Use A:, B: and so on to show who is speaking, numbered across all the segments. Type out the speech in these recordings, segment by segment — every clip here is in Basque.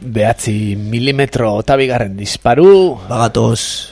A: 9 milimetro eta bigarren disparu.
B: Bagatoz.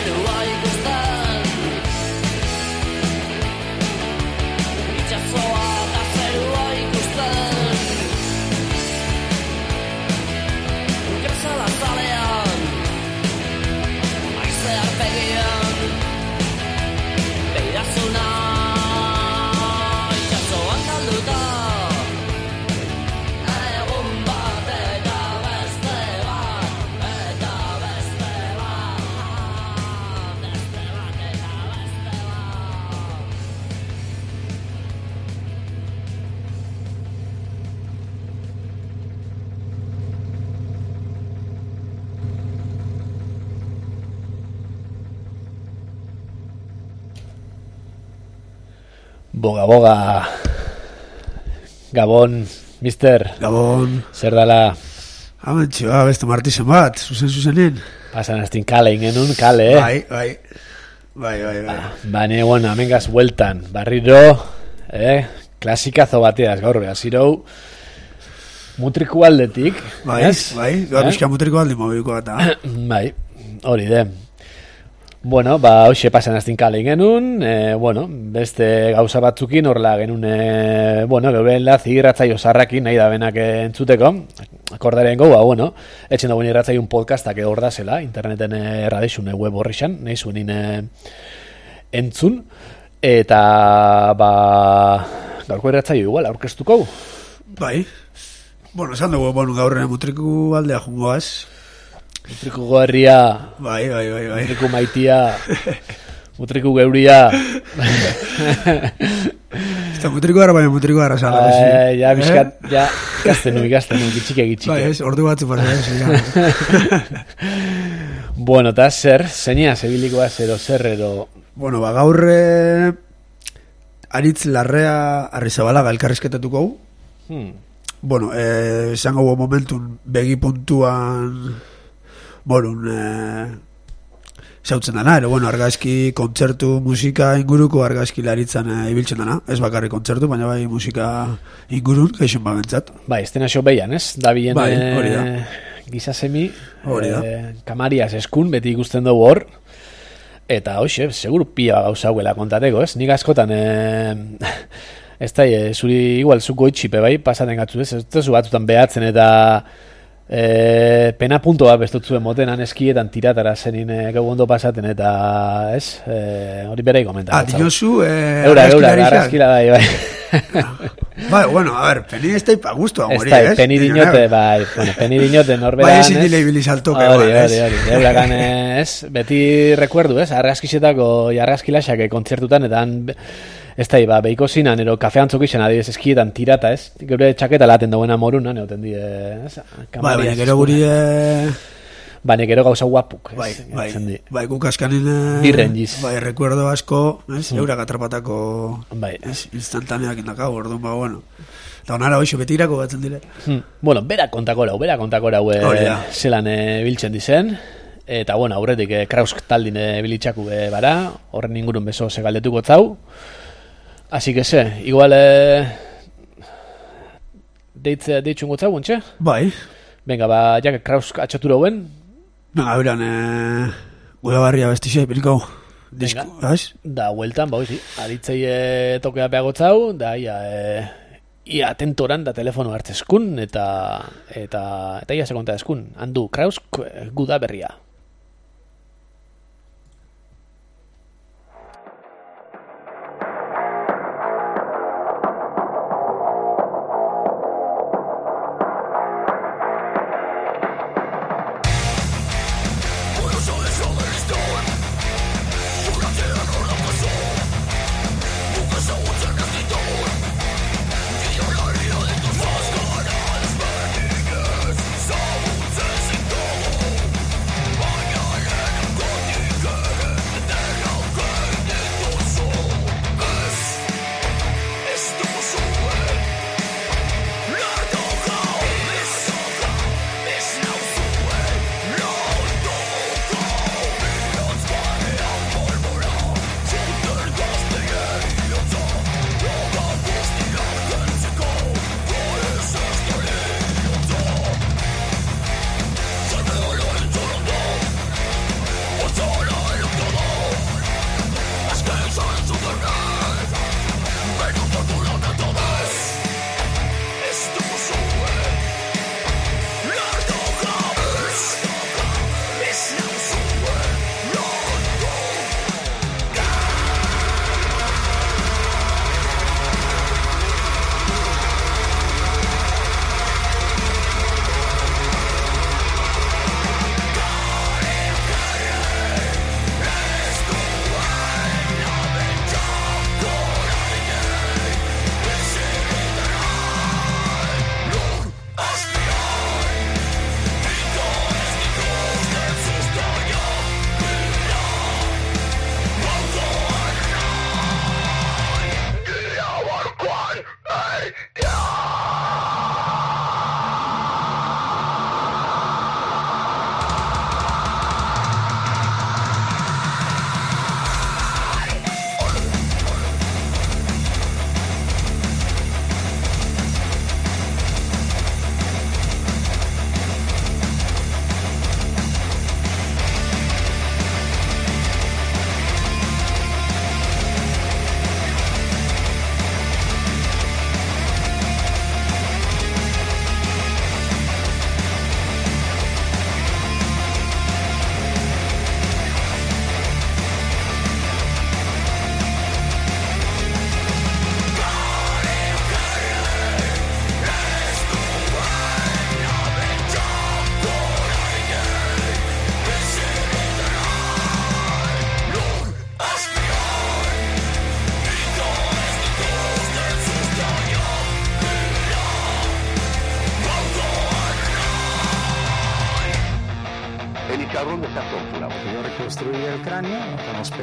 C: So
A: Boga. Gabon, mister.
B: Gabon.
A: Zer dala?
B: Amentxe, beste martizen bat, zuzenin.
A: Pasan aztin kale ingenun, kale,
B: Bai.
A: Bane, bueno, amengaz bueltan. Barriro, klasikazo bateaz, gaur behazirou. Mutriku aldetik.
B: Bai, gaur bizka mutriku aldi mobiliko bat.
A: Bai, hori de. Bueno, hoxe pasan aztin kale genuen, beste gauza batzukin horrela genuen, geurela zigirratzaio zarrakin nahi da benak entzuteko, akordaren goa, etxen dagoen irratzaio un podcastak hor da zela, interneten erradizun web horrixan, nahi zuen entzun, eta gaurko irratzaio igual, aurkeztuko.
B: Bai, esan dugu, gaurren mutriku aldea jungoaz.
A: Mutriku goherria,
B: bai.
A: mutriku maitia, mutriku geuria.
B: Eta mutriku gara, baina mutriku gara zala.
A: Ja, bizkat, ja, ikastenu, gitxike.
B: Bai, ordu batzu pasa.
A: Bueno, eta zeinia zebilikoa zer edo...
B: Gaur Aritz Larrea Arrizabalaga elkarrizketatuko gu. Esango momentun begi puntuan... zautzen dana, argazki, kontzertu, musika inguruko argazki laritzan ibiltzen dana, ez bakarri kontzertu, baina bai musika ingurun, gaixen babentzat.
A: Bai, estena xo behian, ez? Da bien gizasemi, kamariaz eskun, beti ikusten dugu hor, eta hoxe, seguru pia gauza hauela kontateko, ez? Nik askotan, ez da, zuri igual zuko itxipe bai, pasaten gatzu, ez? Ez zu batzutan behatzen eta... pena punto bat bestutzuen motenan eskietan tiratara zenin gau ondo pasaten eta ez, hori berei komenta
B: dinosu
A: eura, arrazkila bai
B: a ver, peni ez da ipa gustu amori,
A: ez? Peni dinote, peni dinote norberan,
B: bai ezin dile ibilizaltoke
A: hori, euragan ez, beti rekuerdu, ez, arrazkisetako arrazkilaxak kontzertutan eta ez da, behiko zinan, ero kafean zokixen adibes eskietan tirata, ez? Geure txaketa laten dagoena moruna, neoten di, ez?
B: Baina gero guri...
A: Baina gero gauza guapuk, ez?
B: Bai, guk askanin...
A: Birrengiz.
B: Bai, recuerdo asko, ez? Eurak atrapatako...
A: Bai.
B: Instantaneak indakau, orduan, eta onara hoxo betirako batzen dire.
A: Bera kontakora, zelan biltzen dizen, eta, aurretik Krausk taldin bilitxaku bara, horren ingurun beso segaldetuko zau. Así que igual deitxun gotzau, ontxe?
B: Bai.
A: Venga, jak Krausk atxatura huen.
B: Venga, beran, gula barria bestixea ipilko.
A: Venga, da, hueltan, aditzei tokea peagotzau, da, ia tentoran da telefono hartzeskun, eta ia sekonta eskun. Handu, Krausk guda berria.
C: ¿Dónde está torturado? Yo reconstruí el cráneo con los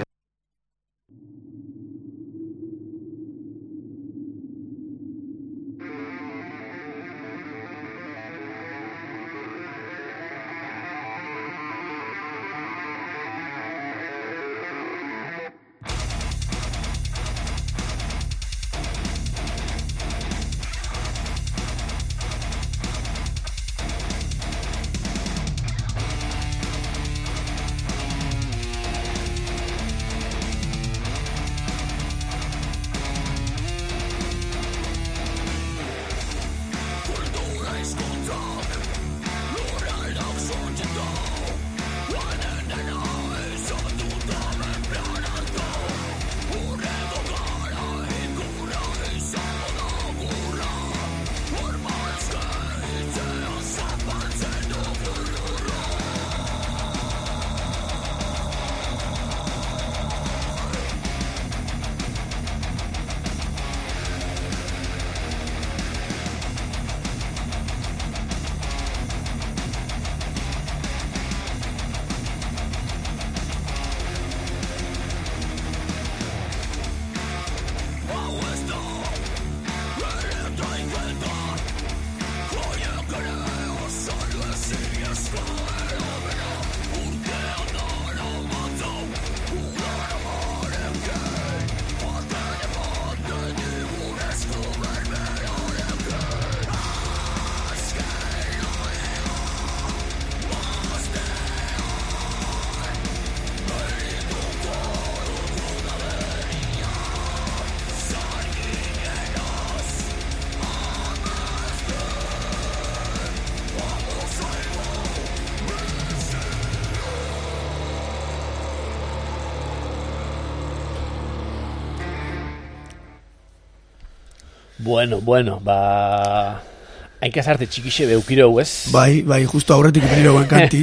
A: Bueno, ba... Hain kasarte txikixe beukiro ez?
B: Bai, justo aurretik ipiniro guen kanti.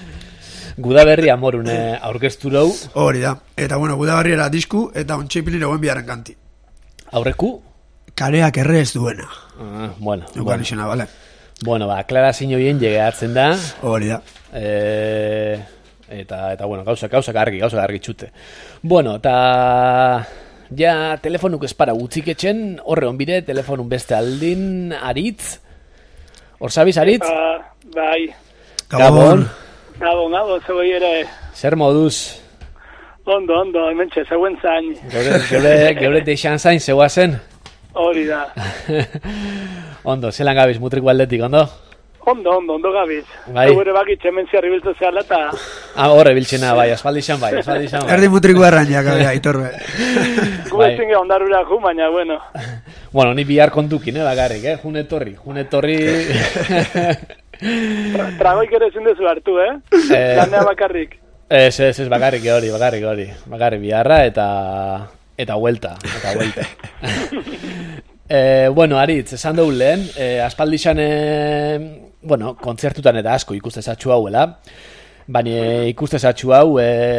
A: Gudaberri amorun aurkezturou.
B: Hori da. Eta bueno, Gudaberri era disku, eta ontsa ipiniro guen biaren kanti.
A: Aurreku?
B: Kareak erre ez duena.
A: Bueno.
B: Eukan izena, bale?
A: Bueno, ba, Klara Zinoien llegeatzen da.
B: Hori da.
A: Eta bueno, gauzak argi txute. Bueno, eta... Ja, telefonuk espara gutzik etxen, horre onbide, telefonun beste aldin, Aritz. Hor sabiz, Aritz?
D: Bai.
B: Gabon,
D: zegoi ere.
A: Zer moduz?
D: Ondo, hementxe, zeuen zain.
A: Geure deixan zain, zeua zen?
D: Hori da.
A: Ondo, zelan gabiz, mutriko aldetik, ondo?
D: Ondo gabiz.
A: Bai.
D: Zegure bakitxe mentziarri biltu zehala eta...
A: Horre biltzena, bai, asfaldixan bai.
B: Erdi mutriko errainak, aitorbe.
D: Gubetzen geha ondarura ju, baina, bueno.
A: Bueno, ni bihar kontukin, bakarrik, Jun etorri.
D: Tragoik ere ezin dezu hartu, Lanea bakarrik.
A: Ez, bakarrik hori. Bakarrik biharra eta huelta. Bueno, Aritz, esan dugu lehen, aspaldixan, kontzertutan eta asko ikustezatxu hauela, baina ikustezatxu hau,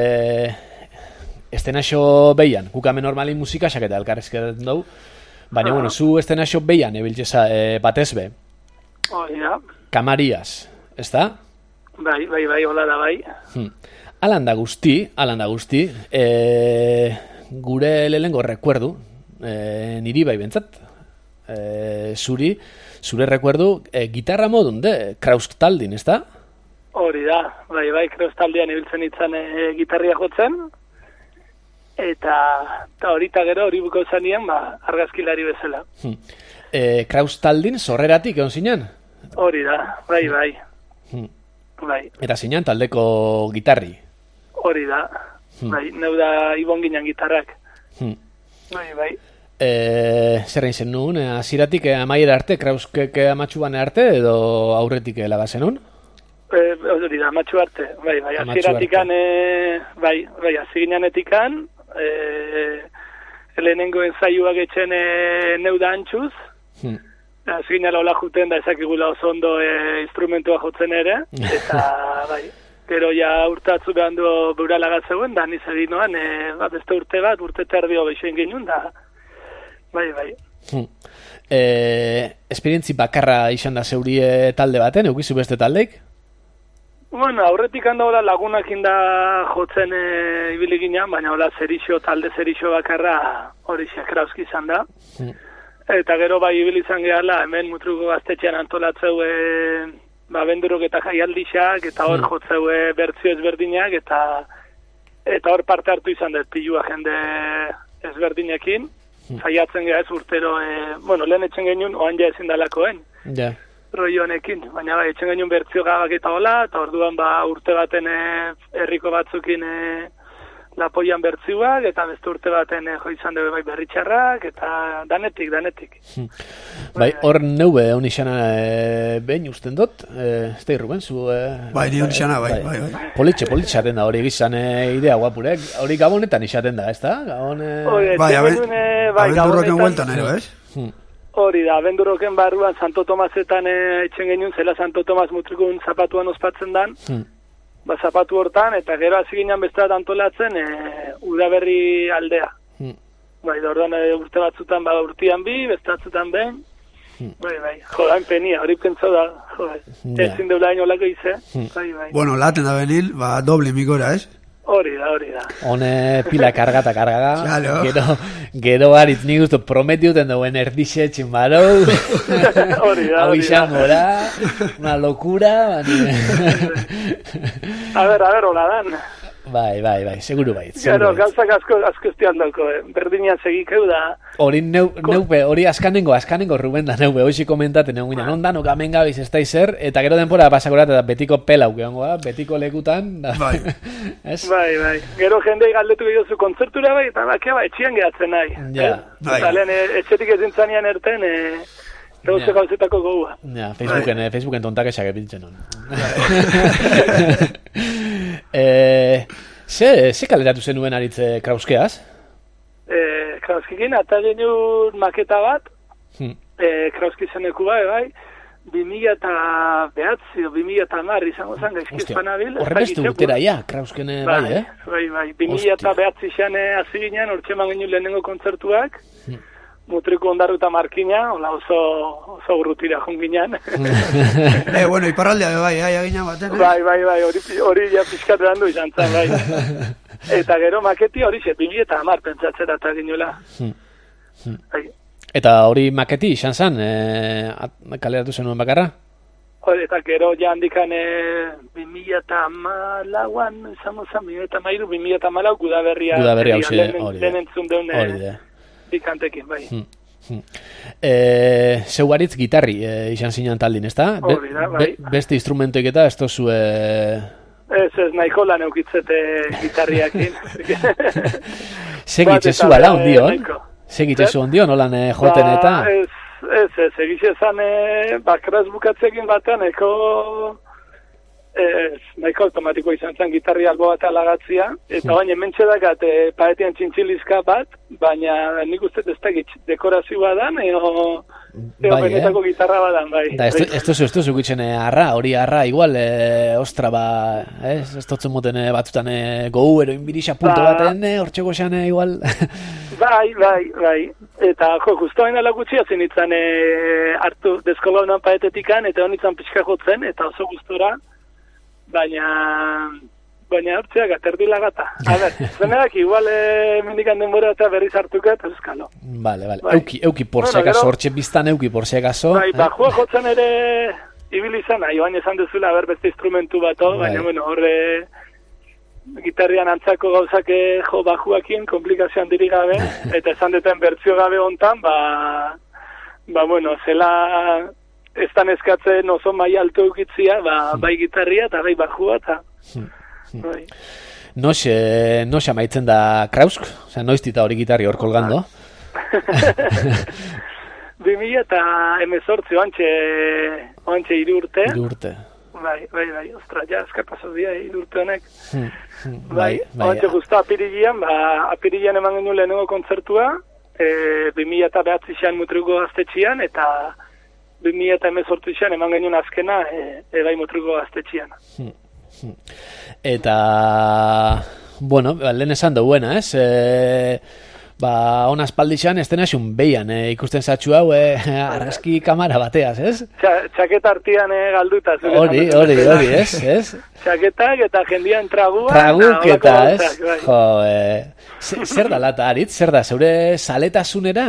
A: estenaxo behian, kukame normalin musika, saketa elkarrezketen dugu, baina, zu estenaxo behian, ebiltzeza, batezbe.
D: Ja.
A: Kamarias, ez da?
D: Bai, hola da, bai.
A: Alanda guzti, gure lehengo rekuerdu, niri bai bentzat, zure recuerdu, gitarra modun, Kraus taldin, ez da?
D: Hori da, bai, Kraus taldean ibiltzen itzan gitarria jotzen, eta horita gero hori buko zanien, argazkilari bezala.
A: Kraus taldin zorreratik egon zinen?
D: Hori da, bai.
A: Eta zinen taldeko gitarri? Hori
D: da, bai, neu da ibon ginen gitarrak. Bai.
A: Zer egin zen nuen, aziratik amaiera arte, Krauskek amatxuan arte, edo aurretik lagazen nun?
D: Hori da, amatxu arte, bai, aziratikan, bai, aziginanetik-an, lehenengo ensaiuak etxen neu da antxuz, aziginala hola juten da ezakigula oso ondo instrumentua jotzen ere, eta bai, gero ja urtatzu behan du beura lagatzeuen, da niz edinoan, beste urte bat, urte terdio beixoen genuen, da, bai.
A: Esperientzi bakarra izan da zeurie talde baten, eukizu beste taldeik?
D: Bueno, aurretik handa hola lagunak inda jotzen ibili ginen, baina hola talde zerixo bakarra hori Krauski izan da. Eta gero bai ibili izan gehala, hemen Mutruko gaztetxean antolatzeu bendurok eta jaialdixak, eta hor jotzeu bertzio ezberdinak, eta hor parte hartu izan dut pilua jende ezberdinekin. Zaiatzen geha ez urtero, lehen etxen genuen, oan ja ezin dalakoen. Roi honekin, baina bai, etxen genuen bertzio gabak eta hola, eta orduan urte baten herriko batzukin lapoian bertzioak, eta beste urte baten jo izan dugu bai berritxarrak, eta danetik.
A: Bai, hor neube hon izana behin usten dut, ez da irruben zu?
B: Bai, ni hon izana, bai.
A: Politxaten da hori gizan idea guapurek, hori gabonetan izaten da, ez da?
B: Bai, abendurroken hueltan ero, ez?
D: Hori da, abendurroken barruan Santo Tomasetan etxen genuen, zela Santo Tomas Mutrikun zapatuan ospatzen dan, zapatu hortan, eta gero hasi ginen besteat antolatzen udaberri aldea. Bai, da orduan urte batzutan urtian bestatzutan behin. Bai, jodan penia, hori pentsa da, ezin deula hain olako ize.
B: Bueno, laten da benil, doble mikora, ez?
D: Hori da.
A: Hone pila kargata.
B: Claro.
A: Gero haritz nik usto prometiuten duen erdixe txinbarou.
D: Hori da.
A: Hau izango da, una locura.
D: A ver, hola dan.
A: Bai, seguru bait.
D: Gero, gauzak asko estian dauko, berdinean segikeu da.
A: Hori neupe, hori askanengo Ruben da neupe, hoxi komentaten egon ginen, ondan okamen gabiz ez daizer, eta gero denpora pasakorat eta betiko pelau gehangoa, betiko lekutan.
B: Bai.
D: Bai. Gero jendei galdetu gehiazu kontzertura bai, eta bakea etxian gehatzen nahi.
A: Ja.
D: Eta lehen, etxetik ezintzanean erten, Rauze gauzetako goua.
A: Ja, Facebooken tontak esak epintzen hon. Ze kaleratu zenuen aritze Krauskeaz?
D: Krauskekin, eta genuen maketa bat, Krauski zeneku bai, 2009 o 2010 izango zen, gaizkiz panabil.
A: Horrebeste urtera, Krausken bai,
D: Bai, 2009 izan hasi ginen, hortxeman genuen lehenengo kontzertuak, Mutriko ondarru eta markina, oso urrutira junginan.
B: Bueno, iparraldea bai, agina baten.
D: Bai, hori ja pixkat berandu izan zen, bai. Eta gero maketi hori xe, 2010 pentsatzera eta ginuela.
A: Eta hori maketi izan zen, kaleratu zenuen bakarra?
D: Hori, eta gero ja handikan 2010an, izango zen, 2010 Gudaberria hori da. Pikantekin, bai.
A: Zeu haritz gitarri izan zinan taldin, ez da?
D: Hori da, bai.
A: Beste instrumentoik eta ez tozu...
D: Ez nahiko lan eukitzete gitarriakin.
A: Segitzezu ala ondion? Segitzezu ondion, holan joten eta?
D: Ez, egiz ezan bakraz bukatzekin batean, nahiko automatiko izan zen gitarri albo bat alagatzia, eta baina mentxe dakat paetian txintxilizka bat, baina nik uste ez da dekorazioa dan, eo benetako gitarra badan, bai.
A: Da, ez tozu gitzen hori arra, igual, ostra, ez totzen moten batzutan gogu, eroin birisa punto baten, hortxeko xan, igual.
D: Bai, eta justo hain alagutxia zinitzen hartu deskola honan paetetikan, eta honitzen pixka jotzen, eta oso gustora, baina baina hartzeak aterdila gata. A ber, zenak, igual mendikan denbora eta berriz hartuka eta euskalo.
A: Vale. Euki por si acaso, hortxe biztan euki por si acaso.
D: Bai, bajua jotzen ere ibili zana, joan esan duzula, beste instrumentu bat, baina, bueno, horre gitarrian antzako gauzak jo bajuakien, komplikazioan diri gabe, eta esan duten bertzio gabe hontan, bueno, zela ez tan eskatzen oso maila alto eukitzia, bai gitarria eta bai bajua, eta bai.
A: Noxe amaitzen da Krausk? Osea, noiztita hori gitarri hor kolgando?
D: 2000 eta 18, oantxe 3 urte.
A: 3 urte.
D: Bai, ostra, ja, eskapazos dira 3 urte honek.
A: Bai.
D: Oantxe guzta apirilean, apirilean eman genuen lehenengo kontzertua, 2009an Mutruko Gaztetxean, eta 2018an eman genuen azkena, bai Mutruko Gaztetxean.
A: Eta, bueno, lehen esan duena, ez? Ona espaldixan, ez tenaxun behian, ikusten zatxu hau, argazki kamara bateaz, ez?
D: Txaketa artian galduta.
A: Hori, ez?
D: Txaketak eta jendian tragua.
A: Traguk eta, ez? Jo, zer da lata, Aritz? Zer da, zeure saletasunera,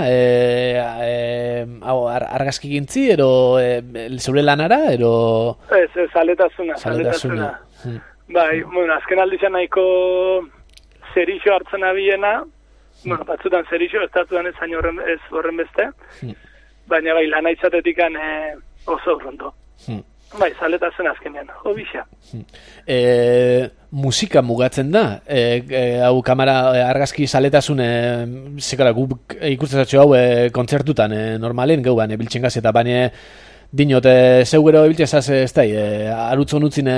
A: argazki gintzi, ero zeure lanara, ero...
D: Ez, saletasuna. Bai, bueno, azken aldizan nahiko zerixo hartzen abiena, bueno, batzutan zerixo, ez datudan ez horren beste, baina bai, lana izatetikan oso urrondo. Bai, saletasun azkenean, hobisa.
A: Musika mugatzen da, hau kamera argazki saletasun, zekara, guk ikustezatxo hau kontzertutan normalen, gauan, biltzen gaz, eta baina dinot, zeu gero ebiltzezaz ez da, arutzon utzin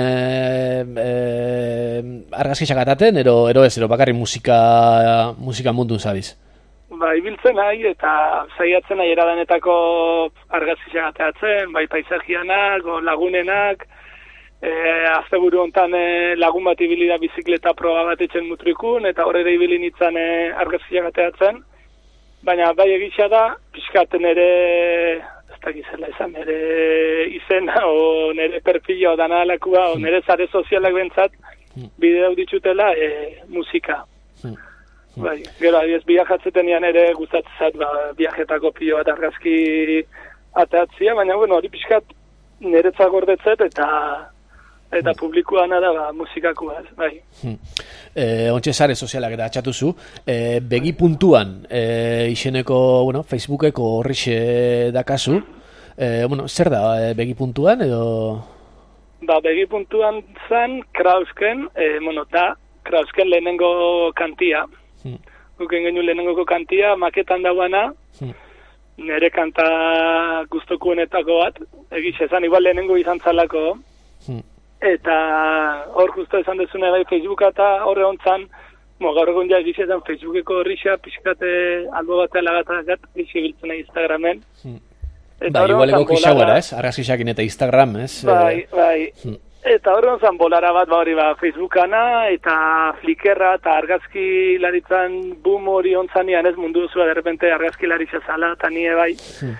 A: argazkixak ataten, ero bakarri musika mundun zabiz?
D: Ba, ibiltzen nahi, eta zaiatzen nahi eradanetako argazkixak atatzen, bai paisajianak, lagunenak, azteburu hontan lagun bat ibili da bizikleta proba bat etxen Mutrikun, eta horre ibili nintzen argazkixak atatzen, baina bai egitxa da, pixkaten ere... Gizela esan, nire izena o nire perfila o dana alakua o nire zare sozialak bentsat bideo ditutela musika. Bai, gero, adiez, biajatzeten nian ere gustatzat biajetako pilo bat argazki atatzia, baina, bueno, hori pixkat niretzak gordetzet eta publikoana da musikakoa, bai.
A: Ontxe zare sozialak eta atxatuzu, begi puntuan izeneko, bueno, Facebookeko horrixe dakazu, zer da begi puntuan edo?
D: Begi puntuan zan Krausken, Krausken lehenengo kantia, guken genuen lehenengoko kantia, maketan dauana, nire kanta gustokuenetako bat, egiz esan, igual lehenengo izan zalako, eta hor justo esan dezune bai Facebooka eta horre hontzan, gaur egun ja egizietan Facebookeko horrixa, pixkate albo bat alagatak egizia biltzen Instagramen.
A: Bai, igualeko kixauara, ez? Argazkixakin eta Instagram, ez?
D: Bai. Eta horre hontzan bolara bat hori Facebookana eta Flickerra eta argazki laritzan boom hori hontzan ez mundu zua, derrepente argazki laritza zala, eta nire bai.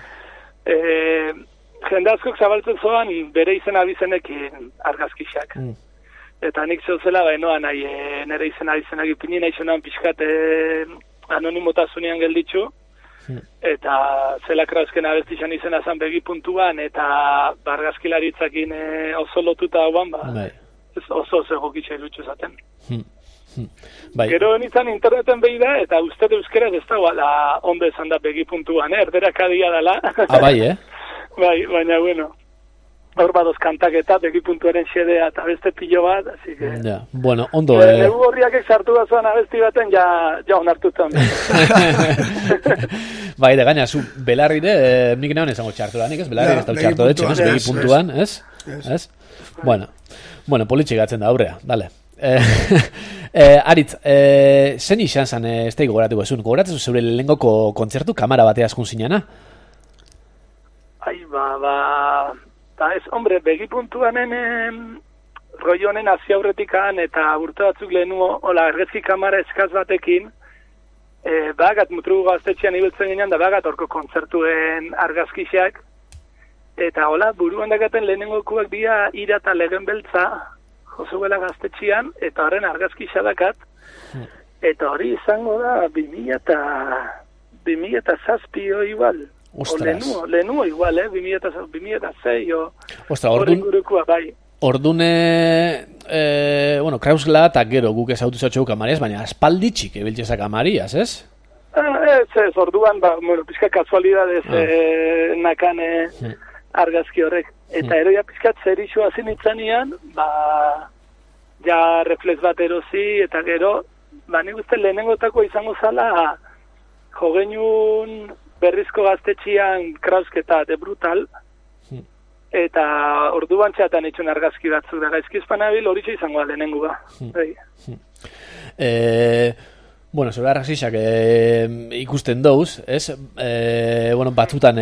D: Jende askok zabaltzen zoan bere izen abizenekin argazkixak. Eta nik zeuzela noa nahi nire izen abizenak ipini nahi zonan pixkat anonimotasunean gelditzu. Eta zela Krausken abestixan izena zan begi puntuan eta argazkilaritzakin oso lotuta hauan, oso egokitza ilutxu zaten. Gero nintzen interneten behi da, eta uste euskeraz ez da ondo esan da begi puntuan, erderak adia dela.
A: Bai,
D: Bai, baina, bueno, hor badoz kantaketa, begi puntuaren xedea eta beste pilo bat, así que...
A: Ja, bueno, ondo...
D: Egu horriak sartu bazuan abesti baten, ja onartutan.
A: Bai, de gaina, zu belarrire, nik nahoen esango txartu da, nik ez? Belarrire ez da txartu detxe, ez? Begi puntuan, ez? Bueno, politxik gatzen da, aurrea, dale. Aritz, zen izan zan, ez da gogoratuko esun, gogoratzen zu zeure lehengoko kontzertu kamara batea askun zinana?
D: Ai, ez, hombre, begi puntuanen roi honen hazi aurretikan eta urte batzuk lehenu hola argazki kamara eskaz batekin bagat Mutruko Gaztetxean ibiltzen ginen da bagat orko kontzertuen argazkixak eta hola buruan dakaten lehenengokuak dira ira eta legen beltza Josuela gaztetxian, eta horren argazki xadakat, eta hori izango da 2007 igual.
A: Ostras.
D: Lehenuo igual, 2006 o...
A: Ostra,
D: horren gurukua, bai.
A: Ordune, Krausla eta gero guk ezautu zatxou kamariaz, baina aspalditxik ebiltzezak kamariaz, ez?
D: Ez, orduan, pizka kasualidadez nakane argazki horrek. Eta eroia pizkat zerixo hazin itzanean, ja reflex bat erosi, eta gero, nik uste lehenengotako izango zala, jogenun berrizko gaztetxian Krausketa de Brutal, eta orduan txatan itxun argazki batzuk da gaizkizpanabil hori izango da lehenengo ba.
A: Zure argazixak ikusten douz, ez? Batzutan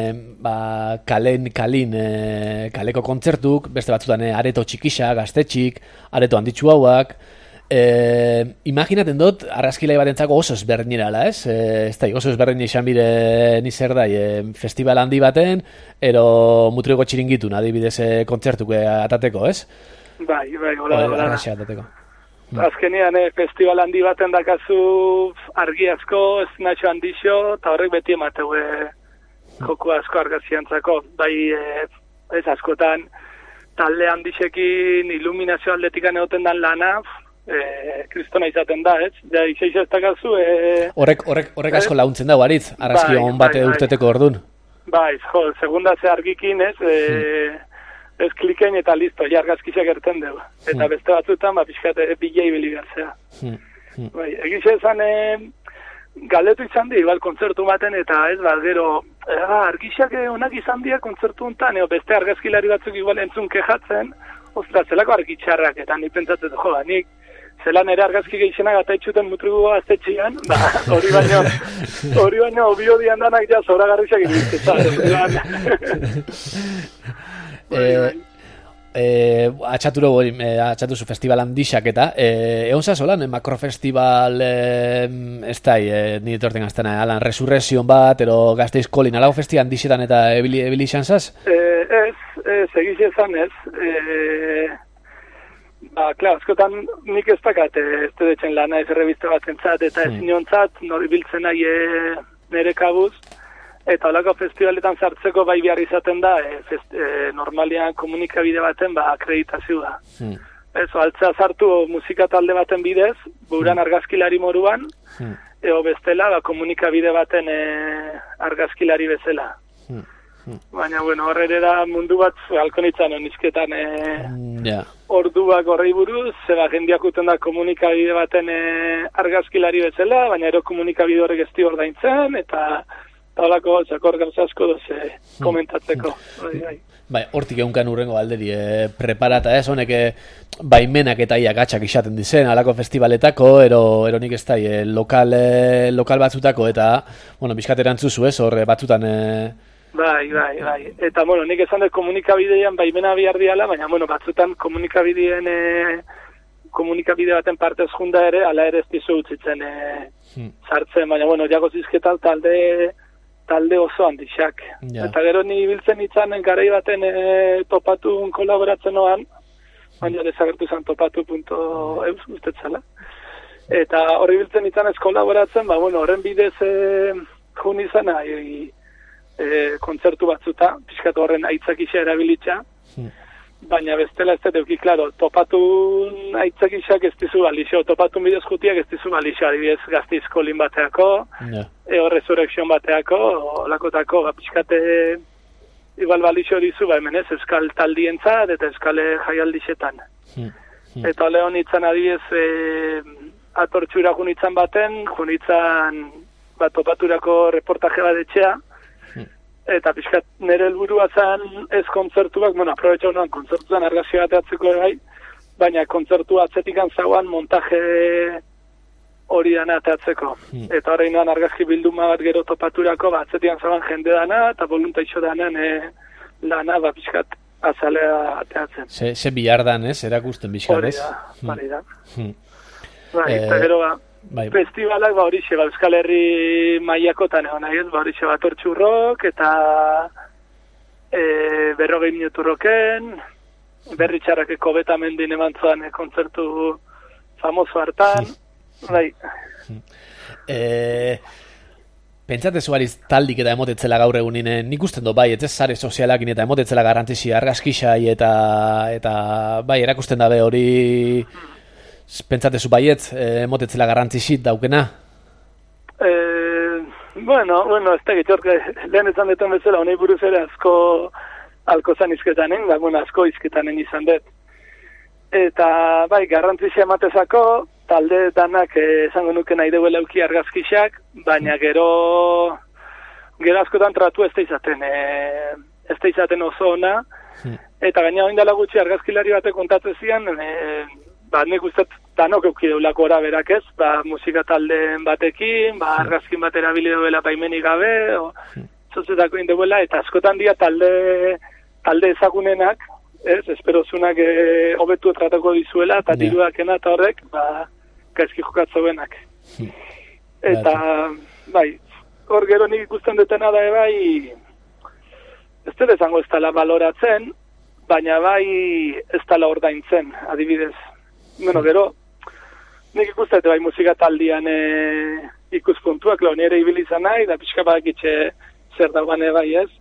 A: kaleko kontzertuk, beste batzutan areto txikisa, gaztetxik, areto handitxu hauak. Imaginaten dut, argazkilai batentzako oso ezberdinera, ez? Oso ezberdin izan bire nizer da, festival handi baten, ero mutrioko txiringitun, adibidez kontzertuko atateko, ez?
D: Bai, hola. Azkenean, festival handi baten dakazu argi asko, ez naixo handixo, eta horrek beti emateu joko asko argaziantzako. Bai, ez askotan, talde handixekin iluminazio aldetikan egoten dan lana, kristona izaten da, ez? Ja, izaizu ez dakazu...
A: Horrek asko laguntzen da, baritz, arrazki hon bate urteteko ordun.
D: Bai, segunda ze argikin, ez? Ez klikein eta listo, ja argazkizak erten dugu. Eta beste batzutan, pixkat, bilei biligarzea. Bai, egize esan, galdetu izan di, igual, kontzertu baten, eta ez, gero, argizak onak izan dira kontzertu untan, beste argazkilari batzuk igual entzun kejatzen, ostra, zelako argitxarrak, eta nik pentsatzen, nik zelan ere argazki gehixenak eta itxuten mutrugu gaztetxian, hori baino biodian danak ja zoragarrizak egitezat. Atxatu zu festival handixak eta egon zazolan, makrofestival nire torten gaztena, alan resurrezion bat, ero gazteiz kolin, alago festival handixetan eta ebili izan zaz? Egiz ezan ez, klar, askotan nik ez dakat ez detzen lana ez errebizte bat entzat eta ez inontzat nori biltzen nahi nere kabuz eta holako festivaletan sartzeko bai behar izaten da normalian komunikabide baten akreditazioa. Altzea sartu musika talde baten bidez, buran argazkilari moruan, eo bestela komunikabide baten argazkilari bezala. Baina, horre da mundu bat alkonitzan onizketan orduak horrei buruz, jendiak uten da komunikabide baten argazkilari bezala, baina ero komunikabide horrek ez ordaintzen, eta holako txakor gauza asko doz komentatzeko.
A: Bai, hortik egunkan urrengo alderi, preparata ez, honek baimenak eta iakatxak izaten dizen, alako festivaletako, ero nik ez da, lokal batzutako, eta, bizkat erantzuzu ez, horre batzutan...
D: Bai. Eta, nik esan dut komunikabidean baimena bihar diala, baina, batzutan komunikabide baten partez junda ere, ala ere ez dizu utzitzen sartzen, baina, jago zizketal talde oso handixak. Eta gero ni biltzen itzanen garai baten topatun kolaboratzen oan, baina desagertu zen topatu.eus ustetzala. Eta horri biltzen itzanez kolaboratzen, horren bidez jun izan kontzertu batzuta, pixkat horren aitzakisa erabilitza, baina bestela ez dut, klaro, topatun aitzakisak ez dizu balixo, topatun bidez jutiak ez dizu balixo, adibidez Gazteiz kolin bateako, resurrection bateako, olakotako, pixkate igual balixo dizu, hemen ez, euskal taldientzat eta euskal jaialdixetan. Eta ole honitzan adibidez, atortxura junitzan baten, junitzan topaturako reportaje bat etxea, eta pixkat nire helburua zen ez kontzertuak, aprobetxa honan kontzertuan argazio bateatzeko gai, baina kontzertu atzetikan zauan montaje hori dana ateatzeko. Eta horrein doan argazki bilduma bat gero topaturako, atzetikan zauan jende dana, eta voluntaixo danen lana, pixkat azalea ateatzen.
A: Ze bihar dan, ez? Erakusten bizkal, ez?
D: Hori da. Eta gero festivalak horixe, Euskal Herri mailakotan egon nahi ez, horixe Atortxurrok eta 40 minutu roken, berri txarrakeko betamendin eman zuan kontzertu famoso hartan, bai.
A: Pentsate zuariz taldik eta emotetzela gaur egunin, nik usten do, bai, ez sare sozialakin eta emotetzela garrantzisi argazkixai eta bai, erakusten dabe hori pentsate zu baiet, emotetzela garrantzixit daukena?
D: Bueno, ez da gitzorke, lehen ezan detan bezala, honei buruz ere asko alkozan izketanen, da, bueno, asko izketanen izan dut. Eta, bai, garrantzisia ematezako, talde danak esango nuke nahi duela euki argazkixak, baina gero askotan tratu ez da izaten oso ona, eta gaina oin dela gutxi argazkilari batek kontatzen zian, nik uste danok euki deulako ora berak ez, musika taldeen batekin, argazkin bat erabili duela baimenik gabe, zozetako indeuela, eta askotan dia talde ezagunenak, ez, esperozunak hobetu tratako dizuela, eta diruakena eta horrek, gaizki jokatzo benak. Eta, bai, hor gero nik ikusten dutena da, bai, ez dut ezango ez dela baloratzen, baina bai ez dela ordaintzen, adibidez. Bueno, gero, nik ikusten bai musika taldian ikuspuntuak, nire ibili izan nahi, da pixka badakitxe zer dagoan bai ez.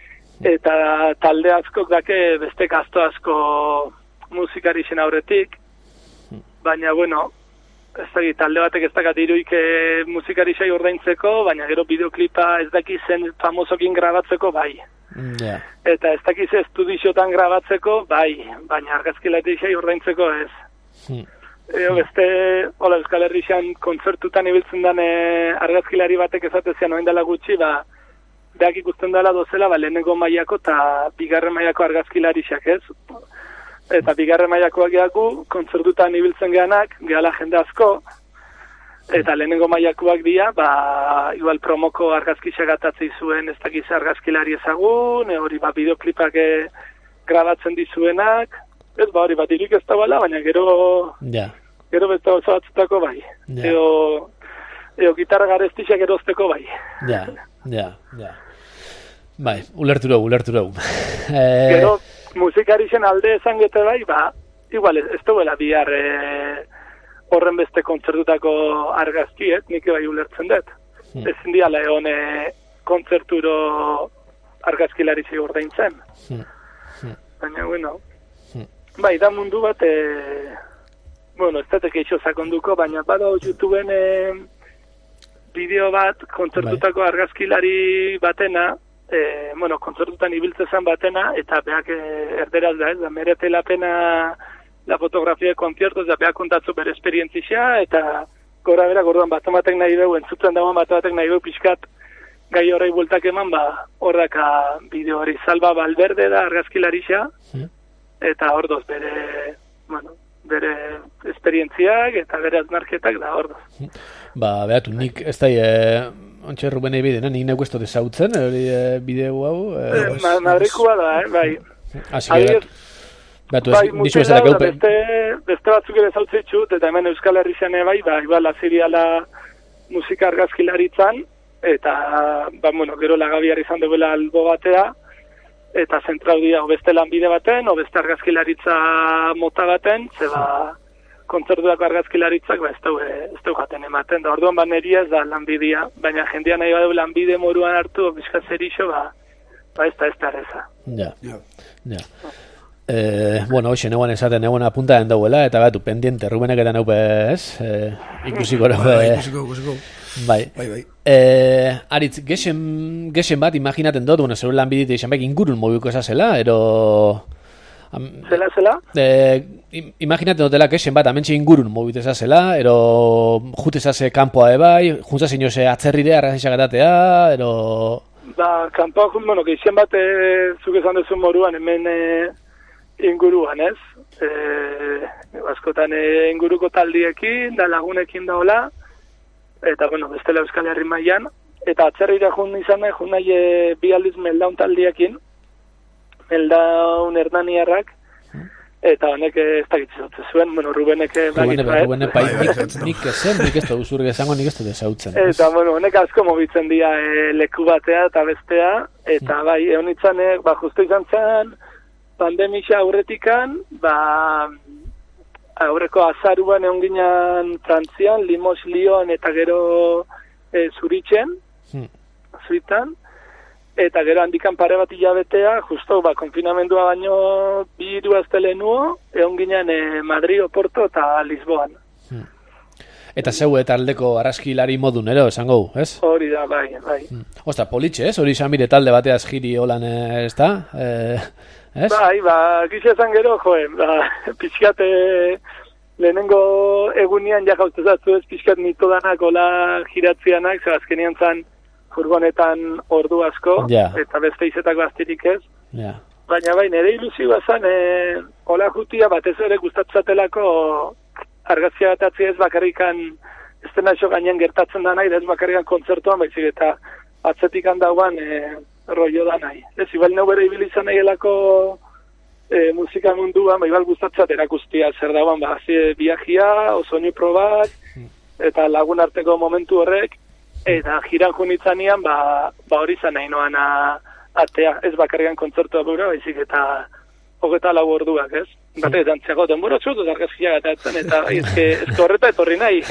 D: Eta talde askok dake beste gasto asko musikari zen aurretik, baina, bueno, ez dakit, talde batek ez dakat iruik musikari xai ordaintzeko, baina gero bideoklipa ez dakiz zen famosokin grabatzeko, bai.
A: Yeah.
D: Eta ez dakiz estudixotan grabatzeko, bai, baina argazkilatik xai ordaintzeko ez. Beste, hola, Euskal Herrixan kontzertutan ibiltzen den argazkilari batek ezatezian oen dela gutxi, beak ikusten dela dozela, lehenengo mailako eta bigarren mailako argazkilarixak ez. Eta bigarren mailakoak gehaku, kontzertutan ibiltzen gehanak, gehala jende asko, eta lehenengo mailakoak dira, igual promoko argazkixak atatzei zuen ez dakiz argazkilari ezagun, hori bideoklipak grabatzen dizuenak, ez hori irik ez da bala, baina gero beste oso batzutako bai. Eo gitarra garestixak erosteko bai.
A: Ja. Bai, ulertu dugu.
D: Gero, musikari zen alde ezangete bai, igual ez duela bihar horren beste kontzertutako argazkiet, nik bai ulertzen dut. Ezin diala egon kontzerturo argazkilari zi ordaintzen. Baina, bueno, bai, da mundu bat, ez datek eixo sakonduko, baina bada YouTubeen bideo bat, kontzertutako argazkilari batena, kontzertutan ibiltzezan batena, eta beak erderaz da, da merete la pena la fotografia de conciertos, da beak kontatzu bere esperientzia, eta gora berak orduan batamatek nahi dugu, entzuten dagoen batamatek nahi dugu pixkat gai horrei bueltak eman, horraka bideo hori Salva Valverde da argazkilarisa, eta ordoz bere esperientziak eta bere aznarketak da ordoz.
A: Behatu, nik ez da, ontsa Rubenei bidena, nik neuk ez dut ezautzen, bideo hau?
D: Madrikua da, bai.
A: Behatu, dizu ezera geupe.
D: Beste batzuk ere ezautzen txut, eta hemen Euskal Herrian bai, igual aziriala musika argazkilaritzan, eta, gero lagabiar izan duela albo batea, eta zentraudia beste lanbide baten, beste argazkilaritza mota baten, zeba kontzertuako argazkilaritzak ez du jaten ematen, da orduan neria ez da lanbidea, baina jendean nahi badu lanbide moruan hartu, bizka zerixo, ez da erreza.
A: Ja. Hoxe, neguan esaten, neguan apuntaen dauela, eta batu, pendiente, Rubenek eta neupe, ez? Ikusiko.
B: Ikusiko.
A: Bai. Aritz, gexen bat, imaginaten dut, zerun lanbidite izan behik ingurun mobiko esazela, ero...
D: Zela?
A: Imaginaten dutela gexen bat, amentxe ingurun mobiko esazela, ero jute esase kanpoa ebai, juntza zinose atzerrire, arrazizak etatea, ero...
D: Kanpoa jun, gexen bat, zuk esan dezun moruan, hemen inguruan, ez? Askotan inguruko taldiekin, da lagunekin daola, eta, bestela Euskal Herri mailan, eta atzerrira jun izan nahi bi aldiz meldaun taldiekin, meldaun Hernaniarrak, eta honek ez dakitze zuen, Rubenek
A: Rubenek nik ez da uzur gezango, nik ez da desautzen.
D: Eta, honek asko mobitzen dira leku batea eta bestea, eta bai, egon itzan, justu izan zen, pandemia aurretikan, aurreko azaruan egon ginen Frantzian, Limos, Lyon eta gero Zuritzen, Zuitan, eta gero handikan pare bat hilabetea, justo konfinamendua baino 2 astele nuo, egon ginen Madrid, Oporto eta Lisboan.
A: Eta zeu eta aldeko arraskilari modun, esango, ez?
D: Hori da, bai.
A: Osta, politxe, ez? Hori izan bire talde bateaz jiri holan, ez da? Ez?
D: Bai, gisa esan gero, pixkat lehenengo egunian ja jauztezatzu ez pixkat mito danak hola giratzianak, ze azkenian zan furgonetan ordu asko, eta beste izetak bastirik ez. Baina bai, nire ilusioa zan, hola jutia batez ere gustatzatelako argazkia bat atzi ez bakarrikan, ez dena iso gainean gertatzen da nahi, ez bakarrikan kontzertuan, baizik eta atzetik handauan rollo da nahi. Ez, ibal neu bere ibilizan nahielako musika munduan, ibal gustatzat erakustia zer dauan, biajia, osoinu probat, eta lagun arteko momentu horrek, eta jiran junitzanean, hori zan nahi noan atea, ez bakarrikan kontzertua bura, baizik eta 24 orduak, ez? Bate, dantziago, denbora txut, argazkia gatatzen, eta ezke horreta etorri nahi.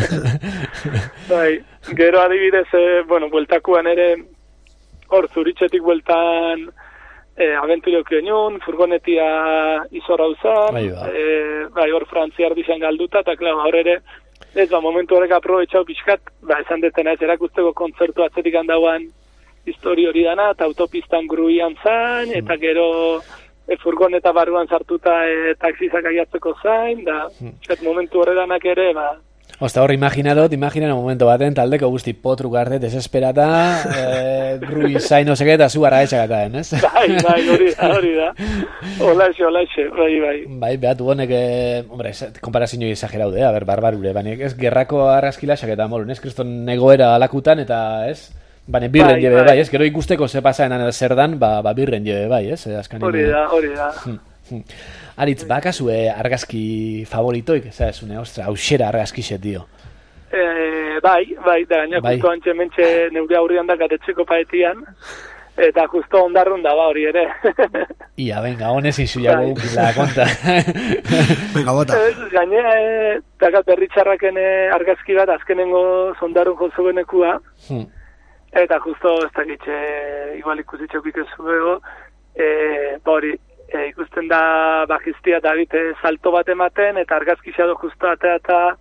D: Bai, gero adibidez, bueltakuan ere, hor Zuritzetik bueltan abenturok genuen, furgonetia izorra uzan, hor Frantziar dizan galduta, eta klar, hor ere, ez momentu horrek aprobetxau pixkat, esan detena ez erakusteko kontzertu atzetik handauan histori hori dana, eta autopistan gruian zan, eta gero furgoneta barruan sartuta taxizak aiatzeko zain, da momentu horredanak ere,
A: Osta hor, imagina momento baten, taldeko guzti potru garte, desesperata, grui zain oseke eta zu ara etxakataen, ez?
D: Bai, hori da. Olaxe, bai.
A: Bai, behatu honek, hombre, komparazio exagerau de, barbarure, baina ez gerrako arrazkilasak eta molun, ez? Kriston egoera alakutan eta, ez? Baina birren jebe bai, ez? Gero ikusteko ze pasaenan zer dan, birren jebe bai, ez?
D: Hori da.
A: Aritz, bakazue argazki favoritoik, zazune, ostra, hauxera argazkixet, dio.
D: Bai, da gaina justo antxe mentxe neure aurrian da gatetzeko paetian, eta justo ondarrun da hori ere.
A: Ia, venga, honez izuiago la konta.
B: Venga, bota.
D: Gaina, dakat berritxarraken argazki bat, azkenengo zondarrun jozugenekua, eta justo, ez dakitxe, igual ikusitxok ikezuego, hori, ikusten da bajiztia David salto bat ematen, eta argazkixado justo eta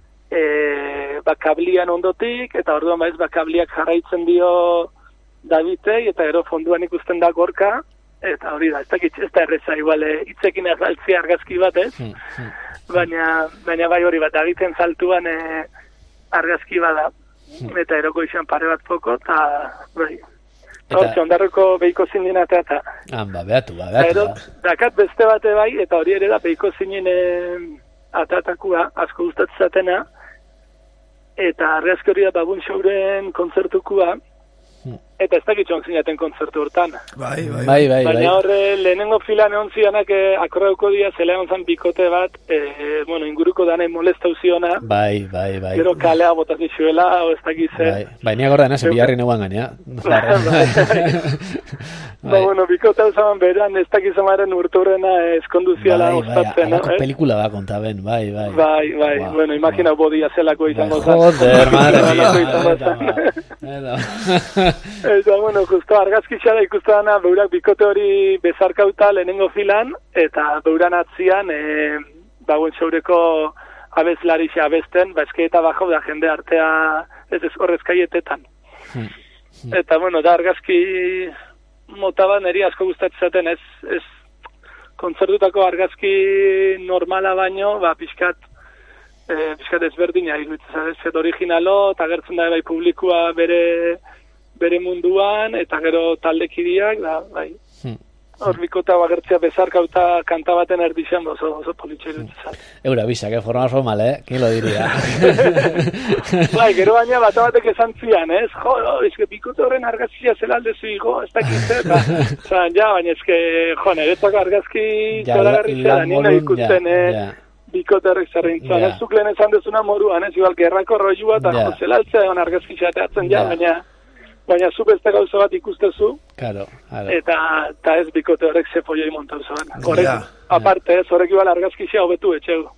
D: kablian ondotik, eta orduan kabliak jarraitzen dio Davidei, eta gero fonduan ikusten da gorka, eta hori da, ez da erreza igual, itzekin azaltzia argazki bat, ez? Baina bai hori bat, Daviden saltuan argazki bada, eta eroko izan pare bat poko, eta bai. Hortxe, ondarroko behiko zinin eta.
A: Beatu.
D: Dakat beste bate bai, eta hori ere da behiko zinin atatakua, asko gustatzatena, eta argazki hori da babun showren kontzertukua, eta ez dakitxoak zinaten kontzertu hortan.
B: Bai.
D: Baina horre, lehenengo filan egon zianak akorreuko dia, zela egon zan bikote bat, inguruko danei molestau ziona.
A: Bai.
D: Gero kalea botazizuela, o ez dakize.
A: Bai, nia gorda nazen biharri neuan gaina.
D: Bikote hau zaman beran, ez dakizamaren urturrena eskonduziala ustatzen.
A: Alako pelikula da konta ben, bai.
D: Bueno, imagina bodia zelako izango zan.
A: Joder, madre mía.
D: Eta, justo argazkixara ikusten dana, beurak bikote hori bezarkauta lehenengo filan, eta beuran atzian, xaureko abezlarixe abesten, eskaita bajo da jende artea ez horrezkaietetan. Eta, da argazki motaban neri asko gustatzaten, ez kontzertutako argazki normala baino, pixkat ezberdina, ez originalo, eta gertzen da bai publikua bere munduan, eta gero taldekideak, bai. Hor bikota bagertzea bezarkauta kanta baten erdizan, oso politxe irutzat.
A: Eura bisak, formal, ¿Quién lo diría?
D: Bai, gero baina batek esan zian, ez? Bikote horren argazkia zela aldezu higo, ez dakizet, baina niretzako argazki zoragarri zela, nina ikusten, bikote horrek zerrintzan. Ez zuk lehen esan dezuna moruan, ez? Igual, gerrako roilua, eta zela altzea egon argazki xateatzen, baina baina zu beste gauza bat ikustezu,
A: Claro.
D: eta ez bikote horrek ze folloi montau zoan. Horrek, aparte ez, horrek ibal argazkizia hobetu etxeu.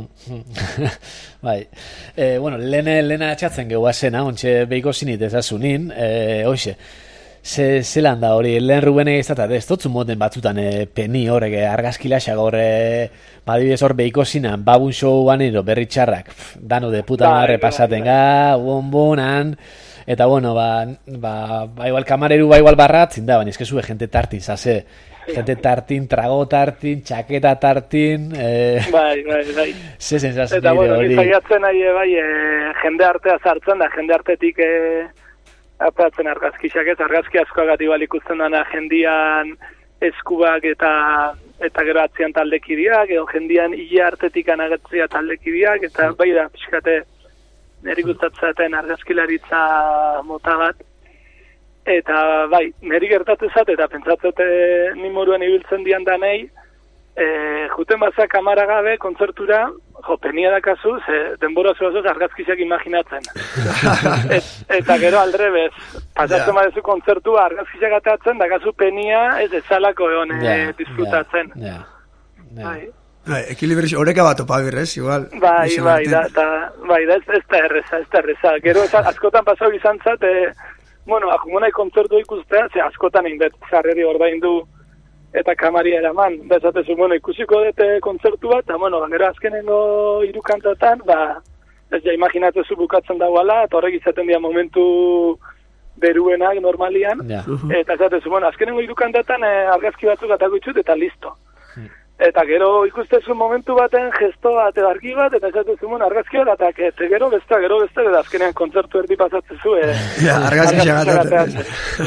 A: Bai. Bueno, lehena atxatzen gehuazena, ontxe behiko zinit ezazunin, hoxe, zelan da hori, lehen Rubene izatat, ez dutzu moten batzutan peni horrek argazkilaxak horre, badibidez hor behiko zinan, babun showan ero berri txarrak, dano de puta marre pasaten ga, bonbonan, eta bueno, igual kamareru igual barratzin da, baina eskezue jente tartin, zase, gente tartin, trago tartin, txaketa tartin,
D: Bai.
A: ze sensazio
D: Eta bueno,
A: hori.
D: izaiatzen bai, jende artea sartzen da, jende artetik apatzen argazkiak ez, argazki askoagat igual ikusten dana jendian eskuak eta gero atzian taldekideak, edo jendian hile artetik anagetzia taldekideak, eta bai da, pixkate, niri gustatzaten argazkilaritza mota bat, eta bai, niri gertatu zat, eta pentsatzete ni moruan ibiltzen dian danei, juten baza kamara gabe kontzertura, penia dakazu, denbora zuazuz argazkiak imaginatzen. Eta gero aldrebez, pasatzen badezu kontzertua argazkiak atatzen, dakazu penia ez ezalako egon disfrutatzen. Bai.
B: Ekilibrizio, horeka bat opagirrez, igual.
D: Bai, ez da erreza. Gero askotan pasau izan zat, bueno, ajumonai kontzertu ikustea, askotan inbet jarreri ordaindu eta kamaria eraman, bezatezu, bueno, ikusiko dute kontzertu bat, eta, bueno, gero azkenengo 3 kantatan, ez ja imaginatzezu bukatzen dagoala, eta horrek izaten dira momentu beruenak normalian, eta esatezu, bueno, azkenengo 3 kantatan argazki batzuk atako itxut, eta listo. Eta gero ikustezu momentu baten gesto bat edo argi bat, eta esatezu, bueno, argazki bat, eta gero beste, eta azkenean kontzertu erdi pasatzezu,
B: argazki xagatzen.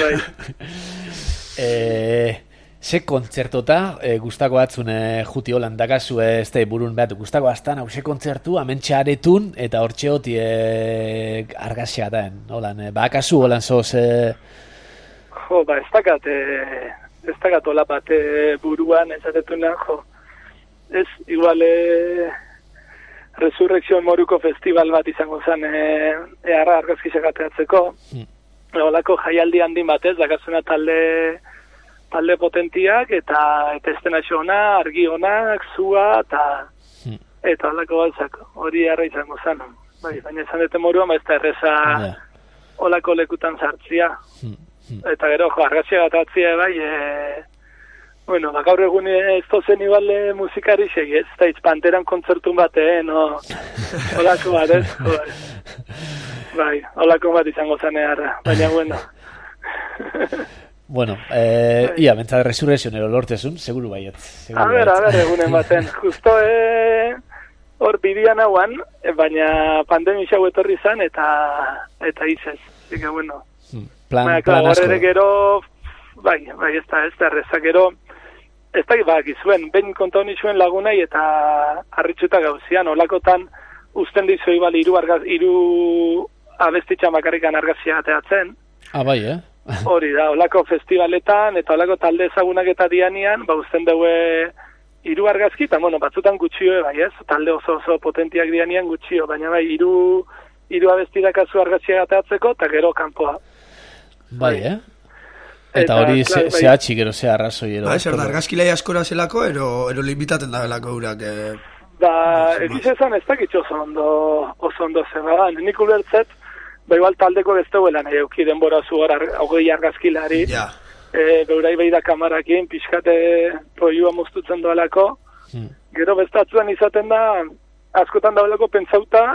A: Ze kontzertota, guztako batzun juti holan dakazu ez da burun behatu, guztako aztan hause kontzertu, amentxe aretun, eta hortxe hoti argazia daen, holan, bakazu holan zoz...
D: Jo, ez dakat hola bat buruan ezatetuna, ez, igual Resurrekzio Moruko festival bat izango zen argazkiak ateatzeko, holako jaialdi handin batez, dakazuna talde potentiak, eta estenazio ona, argi onak, zua, eta holako balzak, hori arra izango zen. Baina izan dute moruan, ez da erreza holako lekutan sartzia. Eta gero, argazia bat atzia, bueno, gaur egun ez tozen igual musikari segi, ez da Panteran kontzertun bateen, holako bat, ez? Bai, holako bat izango zen eharra, baina, bueno.
A: Bueno, ia, bentsat resurrezionero lortezun, seguru baiet.
D: A ber, egunen baten. Justo hor bidian hauan, baina pandemia xau etorri zan, eta izez. Zika, bueno.
A: Plan asko.
D: Horre gero, bai, ez da erreza, gero, ez da gizuen, behin konta honi zuen lagunai, eta harritxuta gauzian, olakotan, usten dizu ibal, 3 abestitxan bakarrikan argazia ateatzen.
A: Bai,
D: Hori da, olako festivaletan, eta olako talde ezagunak eta dianian, usten dugu 3 argazki, eta bueno, batzutan gutxio, bai ez, talde oso potentiak dianian gutxio, baina bai, 3 abestirakazu argazia ateatzeko, eta gero kanpoa.
A: Bai, Eta hori zehatxik, gero ze arrazoi.
B: Zer da, argazkilei askora zelako, ero limitaten da belako urak?
D: Egiz ezan ez dakitxo oso ondo zeba, nik ulertzet, igual taldeko bezteuela nahi euki denbora zu hor 20 argazkilari, beurai behi da kamarakin, pixkate proiua moztutzen doalako, gero bestatzuan izaten da, askotan daulako pentsauta,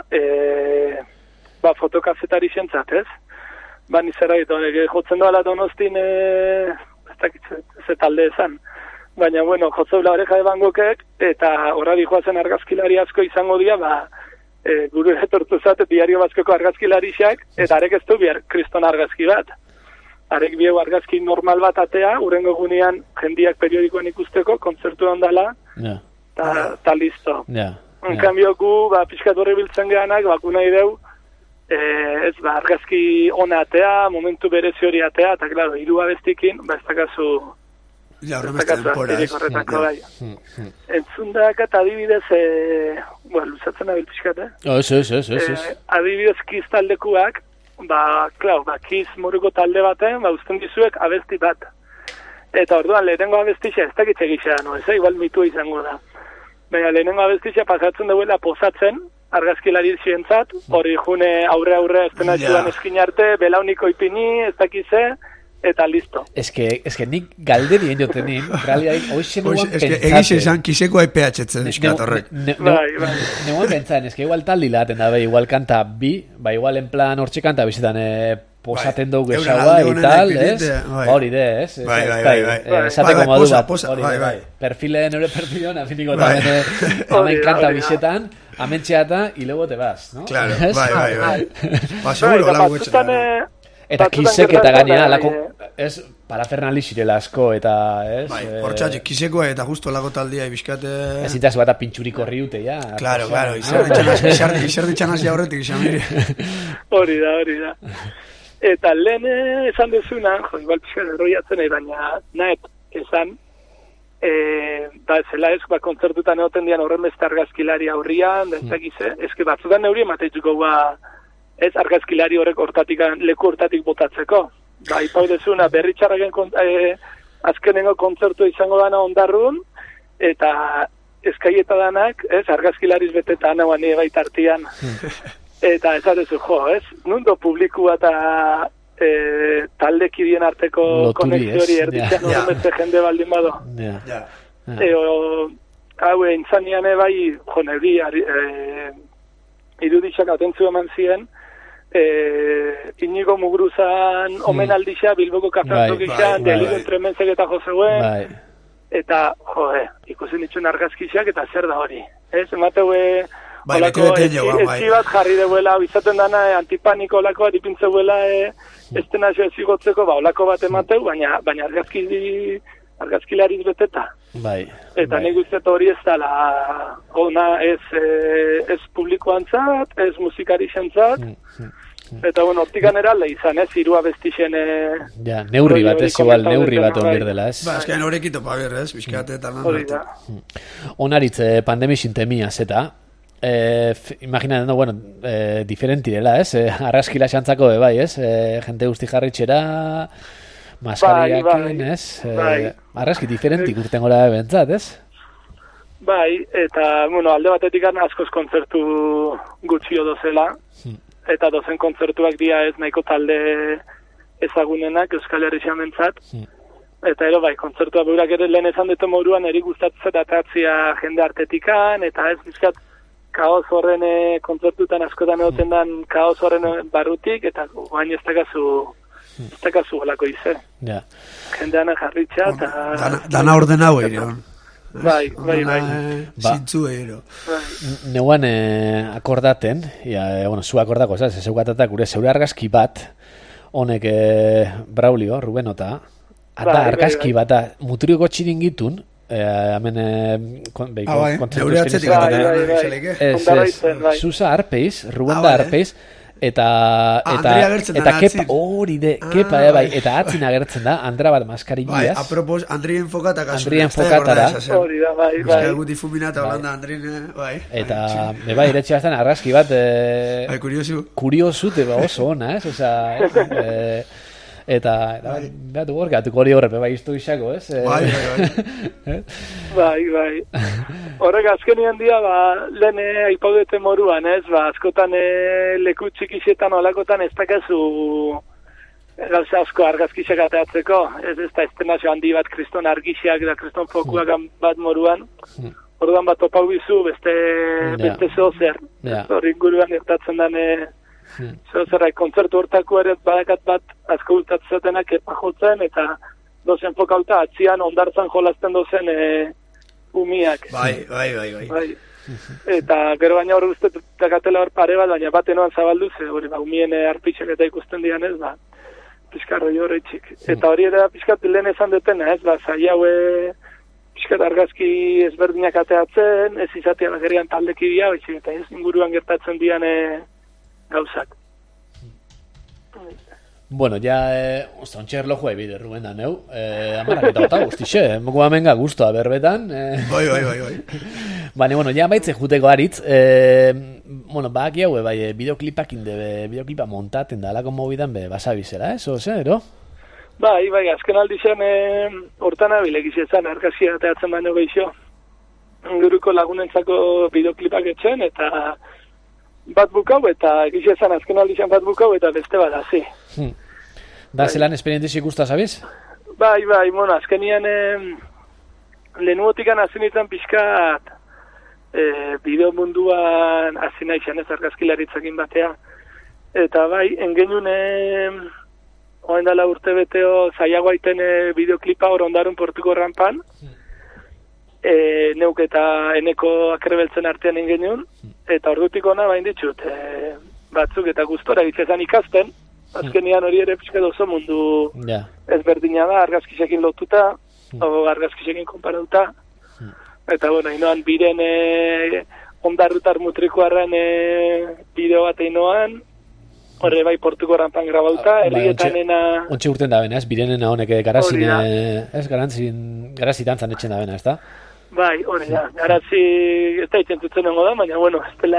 D: fotokazetari xentzat, ez? Nizera ditu, jotzen doala Donostin, ez dakitze, ze talde ezan, baina, bueno, jotzeula oreja ebangokek, eta horra dihoazen argazkilari asko izango dira, gure etortu zate diario bazkoko argazkilarixak, eta arek ez du bihar kriston argazki bat. Arek biegu argazki normal bat atea, urrengo gunean jendiak periodikoan ikusteko, kontzertu ondala, eta listo. En cambio gu, pixkat horre biltzen gehanak, nahi deu, argazki ona atea, momentu berezi hori atea, eta klaro, 3 abestikin, ez dakazu...
B: Ja, horremezte denpora, ez?
D: Entzundak eta adibidez, luzatzen abil pixkat,
A: Ez.
D: adibidez kiztaldekuak, Kiss moruko talde baten, uzten dizuek abesti bat. Eta orduan, lehenengo abestia ez dakitze gisa, no? Ez igual mitua izango da. Baina lehenengo abestia pasatzen duela posatzen, argazkilari zientzat, hori june aurre estenatxuan eskin arte, belauniko ipini, ez dakize, eta listo.
A: Es que nik galderien joten nin, realidad, hoxe neuan pentsatzen.
B: Egiz esan, kiseko EPH-etzen eskat horrek.
A: Neuan pentsatzen, es que igual taldi laten da, igual kanta bi, igual en plan hortxe kanta bizitan posaten dugu esaua y tal, ez? Hori de, ez? Esateko modu bat, nore perfilean, afiniko tamen kanta bizetan, amentxeata, y luego te vas, ¿no?
B: Claro, seguro, lagu etxetan.
A: Eta kisek eta gainea, lako, ez, parafernali zirela asko, eta, ez?
B: Hortxatxe, kisekoa eta justo lako taldia ibizkate...
A: Ez itaz bat apintxurik horri dute, ja.
B: Claro, izar ditxanaz ja horretik, xamiri.
D: Hori da. Eta lehen esan dezuna, igual pixkan erroiatzen, baina nahet esan, zela ez, kontzertutan egoten dian horren beste argazkilari aurrian, da ezakize, ezke batzutan neuri emateitzuko ez argazkilari horrek leku hortatik botatzeko. Ipau dezuna, berritxarraken azkenengo kontzertu izango dana ondarrun, eta eskaieta danak, ez, argazkilariz beteta anauan nire baitartian. Eta ezatezu, ez, nundo publikua eta taldekidien arteko konexio hori erditzen horren beste jende baldin bado. Hau intzanian bai, neuri, iruditxak atentzu eman ziren, Inigo Muguruzan omenaldixa, Bilboko kafeantokixan, Deligun Tremenzek eta Joseuen, eta, ikusen dituen argazkixak, eta zer da hori. Ez, emateu, olako, etzi bat jarri deuela, izaten dana, antipaniko olako, adipintzeuela, estenazio ezigotzeko, olako bat emateu, baina argazkilariz beteta. Eta nik uste hori ez dala, ona ez publikoantzat, ez musikarixentzat, eta hortikan eralde izan, irua bestixen...
A: neurri bat, ez igual, neurri bat onbir dela, ez?
B: Azkain horrekito pabir, ez? Bizkate eta lan.
A: Onaritz, pandemi sintemia, zeta, imaginatzen, bueno, diferenti dela, ez? Arraskila xantzako, bai, ez? Jente guzti jarritxera... Maskariakin, ez? Arraski diferentik urten gora bentzat, ez?
D: Bai, eta, alde batetik askoz kontzertu gutxio dozela, eta dozen kontzertuak dia ez nahiko talde ezagunenak Euskal Herrian bentzat, eta ero bai, kontzertua burak ere lehen esan dute moruan eri gustatzen datatzia jende artetikan, eta ez bizkat kaos horren kontzertutan askotan egoten dan kaos horren barrutik, eta guain ez dakazu olako ize. Jendeana jarritxa, eta...
B: Dana ordenau ero.
D: Bai.
B: Zintzu ero.
A: Neuan akordaten, zu akordako, ez eukatatak gure zeure argazki bat, honek Braulio, Rubenota, eta argazki bat, muturioko txiringitun, hemen
B: neure atzetik
A: Susa Arpeiz, Rubenda Arpeiz, eta kepa hori de kepa bai, eta atzin agertzen da Andra bat maskarilla.
B: Apropos Andri enfokata kasu.
A: Andri enfokatara.
D: Hori da bai.
B: Euskal difuminata Holanda Andri bai.
A: Eta bai iretsi bastan argazki bat kuriosu te oso ona, ez? Osea, eta batu gorkatuko hori horrepe bai iztu isako, ez?
D: Bai. Horrek azkenien dia, lehen aipaudete moruan, ez? Askotan leku txikixetan olakotan ez dakazu gauza asko argazkixak ateatzeko, ez da estenazio handi bat kriston argixak da kriston fokuak bat moruan, orduan bat topau bizu beste zehozer, hori inguruan gertatzen dane zehozerak kontzertu hortako ere badakat bat asko gultatzetenak epajotzen eta dozen fokauta atzian ondartzan jolazten dozen umiak. Bai. Eta gero baina hori uste dakatela hor pare bat, baina bat enoan zabaldu ze, umien arpitxak eta ikusten dian ez, pixkarro jo horretxik. Eta hori ere pixkat lehen esan detena ez, zai haue pixkat argazki ezberdinak ateatzen, ez izatea bagerian taldekidia, eta ez inguruan gertatzen dian gauzak.
A: Bueno, ja, ontsa erlojua ebide, Ruben da, neu. Amarak eta bota guztixe, moko amenga guztua berbetan.
B: Bai.
A: Bane, bueno, ja baitze juteko aritz. Bueno, baki hau, bai, bideoklipak bideoklipa montaten da, alako mobidan, basabizela, ose, ero?
D: Bai, azken aldizan hortan abilek izan, argazia teatzen baino gehiago. Guruko lagunentzako bideoklipak etxen, eta bat bukau, eta egizan azken aldizan bat bukau, eta beste bat, hazi.
A: Da, zelan esperientez ikusta, sabiz?
D: Bai, bueno, azkenian lehenuotikan azinitzen pixkat bideo munduan azina izan ez argazkilaritzakin batea. Eta bai, engenun oen dala urte beteo zaiagoaiten bideoklipa hor ondarun Portuko rampan, neuk eta eneko akrebeltzen artean engenun, eta ordutik ona bain ditut, batzuk eta gustora ditzezan ikasten, azkenian hori ere pixka oso mundu ezberdina da, argazkisekin lotuta, o argazkisekin konparauta, eta bueno, inoan biren ondarrutar mutrikoarren bideo bat inoan, horre bai Portuko rampan grabauta, herrietanena...
A: Ontxe urten da bena, ez? Birenena honek garazin, ez? Garazitan zanetxen da bena, ez da?
D: Bai, hori da, garazi ez da itzentutzen nengo da, baina bueno, ez dela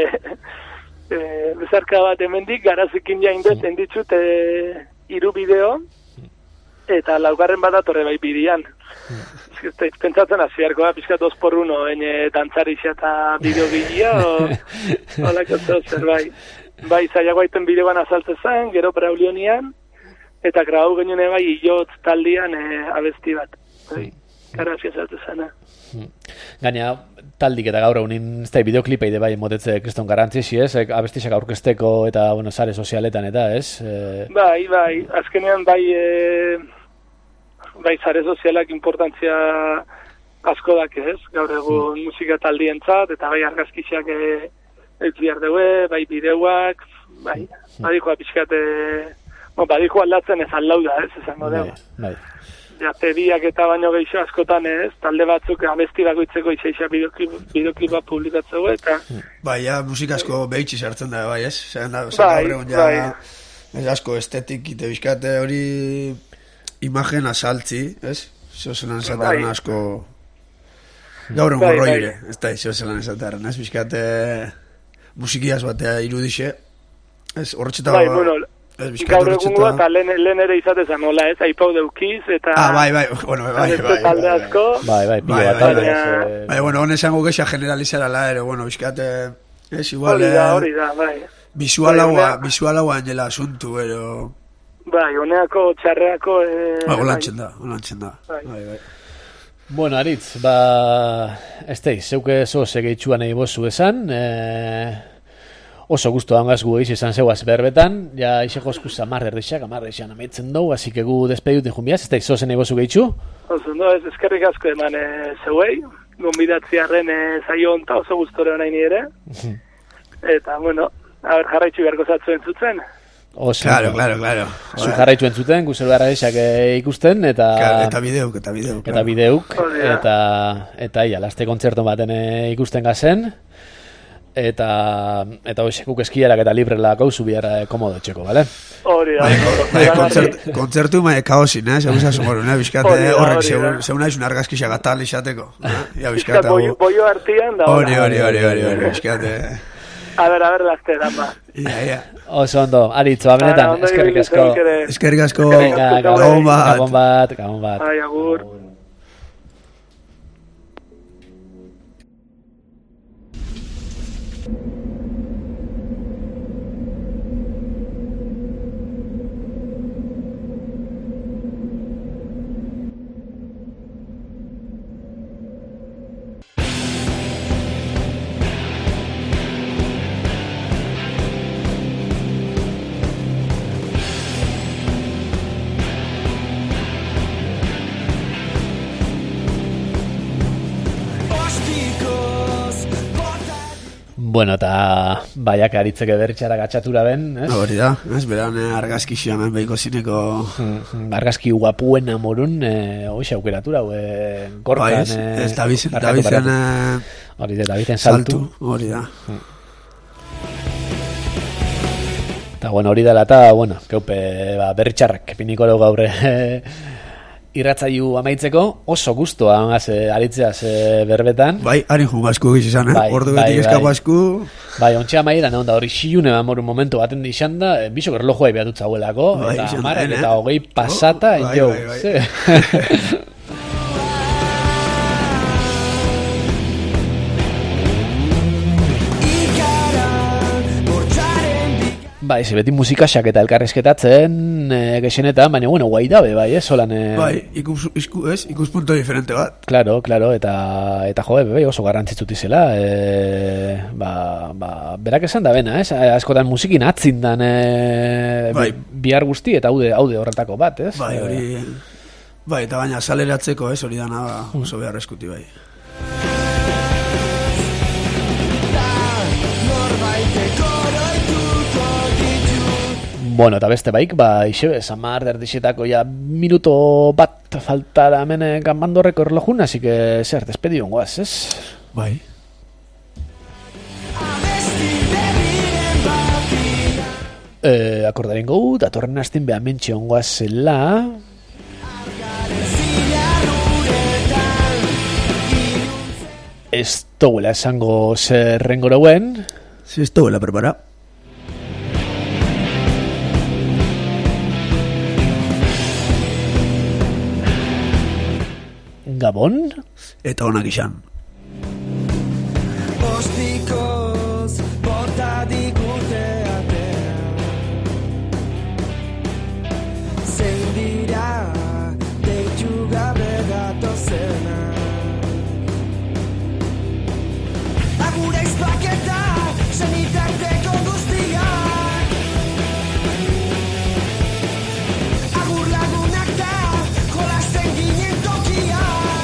D: bezarka bat hemendik, garazikin jaindet ditut 3 bideo, eta laugarren bat datorre bai bidian. Pentsatzen aziarko da, pixka 2x1, dantzarixia eta bideo bilia, holako zer bai. Bai, zaiago aiten bideoan azaltzen zen, gero Braulionian, eta grabau genuen bai Iot taldian abesti bat. Bai, garazia azaltzen zena.
A: Gaina, taldik eta gaur egunin ez da bideoklipa ide bai motetze kriston garantzi ez, abestisak aurkezteko eta, bueno, sare sozialetan eta, ez?
D: Bai, azkenean bai sare sozialak importantzia asko dak ez, gaur egun musika taldientzat, eta bai argazkiak ez bihar deue, bai bideuak, bai, badikoa pixkat, badikoa aldatzen ez alauda, ez, esango dugu.
A: Bai.
D: Ja, pediak eta baino gehiago askotan ez, talde batzuk abesti bakoitzeko izaixa bideoklipa publikatzeko, eta...
B: Bai, ja, musika asko behitzi sartzen da, bai, ez? Bai. Ez asko estetik, ite bizkate hori imagen asaltzi, ez? Zozelan esataren asko... Gaur egun roire, ez da, zozelan esataren, ez? Bizkate musikiaz batea irudixe, ez? Horretxeta...
D: Bai, bueno... Gaur egungo eta lehen ere izatezan, nola ez, aipau deukiz, eta...
B: bai, bueno, bai.
D: Talde asko...
A: Bai,
B: Bai, bueno, hone esango gexa generalizarala, ere, bueno, bizkate... Ez, igual...
D: Hori da, bai.
B: Visualagoa angela asuntu, pero...
D: Bai, honeako, txarreako...
B: Holantzen da. Bai.
A: Bueno, Aritz, esteiz, zeuke zo segeitxuan egin bozu esan, oso gusto hangaz gu eiz izan zeuaz berbetan, ja iseko eskuz amarrerdixak amaitzen dugu, así que gu despedut injunbiaz, ez da izozen ebozu gehitxu?
D: Oso, no, ez eskerrik asko eman zeuei, gonbidatziarren zaio onta oso gustore honaini ere, eta, bueno, jarraitzu beharko zatzu entzuten.
A: Oso,
B: claro.
A: Zu jarraitzu entzuten, gu zelu arradixak ikusten, eta
B: bideuk.
A: Eta laste kontzerto baten ikusten gazen, eta hoxe, guk eskiarak eta librela gauzu biara komodo txeko, bale?
D: Hori da.
B: Kontzertu mae kaosin, segun zazumorun, bizkate horrek segun aizun argazkisa gatal izateko.
D: Boio artian da.
B: Hori, bizkate...
D: A ver, laste, dama.
B: Ja.
A: Oso ondo, Aritz, benetan, eskerrik asko.
B: Eskerrik asko.
A: Gabon bat.
D: Ai, agur.
A: Bueno, eta baiak aritzeke berritxara gatxatura ben, ez?
B: Hori da, ez beran argazki xiamen behiko zineko...
A: Argazki guapuen amorun, hoxe aukeratura, gorkan...
B: Ez Davizen...
A: Hori da, Davizen saltu.
B: Hori da.
A: Eta, bueno, hori dela eta, bueno, geupe berritxarrak piniko dugu gaur irratzaiu amaitzeko, oso guztua aritzeaz berbetan.
B: Bai, harin jungo asku giz izan, ordu betik eskago asku.
A: Bai, ontsa maira, da hori xilune moru momentu baten dixan da, bisok erlojua ibeatutza huelako, eta amarak eta hogei pasata, jo. Bai, beti musikaxak eta elkarrezketatzen gexenetan, baina, bueno, guai dabe, bai, solan...
B: Bai, ikuspunto diferente bat.
A: Claro, eta jo, bai, oso garrantzitsut izela, berak esan da bena, askotan musikin atzindan bihar guzti eta haude horretako bat, ez?
B: Bai, hori... Bai, eta baina saleratzeko, hori dana oso behar eskuti, bai.
A: Bueno, eta beste baik, isebe, samar derdixetako ja minuto bat faltara hemen ganbandorreko erlojun, así que zer, despedion guaz, ez?
B: Bai.
A: Akordaren gau, datorren hastin beha mentxion guazela... Ez toguela esango zerrengoroen...
B: Si, ez toguela prepara.
A: Gabon?
B: Eta onak izan.
E: Ostikoz, bota digute atea. Zein dira, deitu gabe datozena. Agure izpaketa, zenitarteko guztiak. Agur lagunak da, jolasten ginen tokia.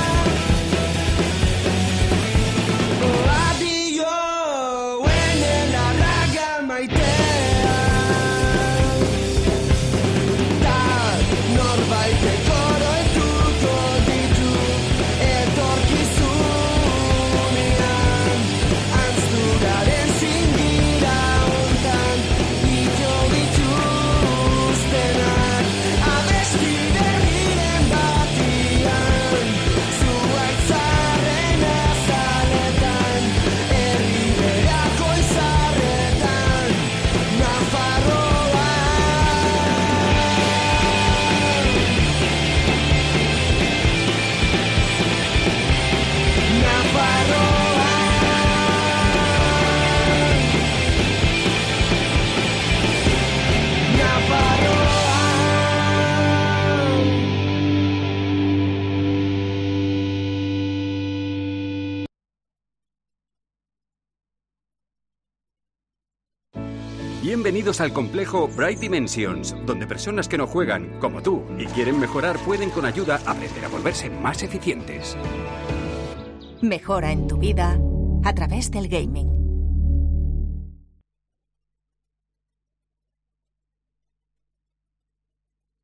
F: Bienvenidos al complejo Bright Dimensions, donde personas que no juegan, como tú, y quieren mejorar pueden con ayuda aprender a volverse más eficientes.
G: Mejora en tu vida a través del gaming.